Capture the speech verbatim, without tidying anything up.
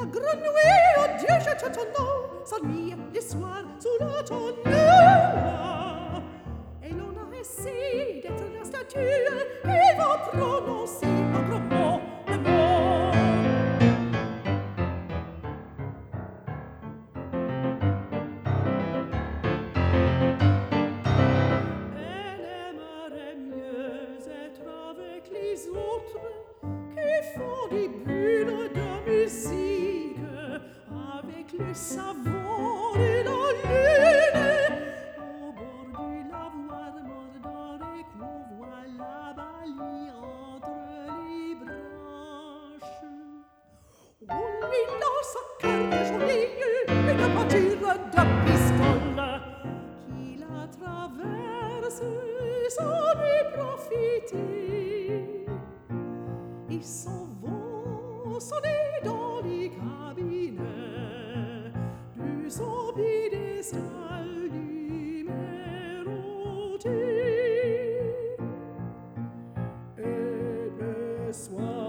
La grenouille, oh Dieu, je te tonneau, s'ennuie les soirs sous la tonnelle. Et l'on a essayé d'être la statue qui va prononcer un gros mot, le mot. Elle aimerait mieux être avec les autres qui font des bulles de musique avec le savon et la lune au bord du lavoir mordoré qu'on voit la balie entre les branches. On lui lance un cœur de jolie une pâture de pistoles qui la traverse sans lui profiter. Ils s'en vont sonner dans les cabinets du son piédestal numéroté. Et le soir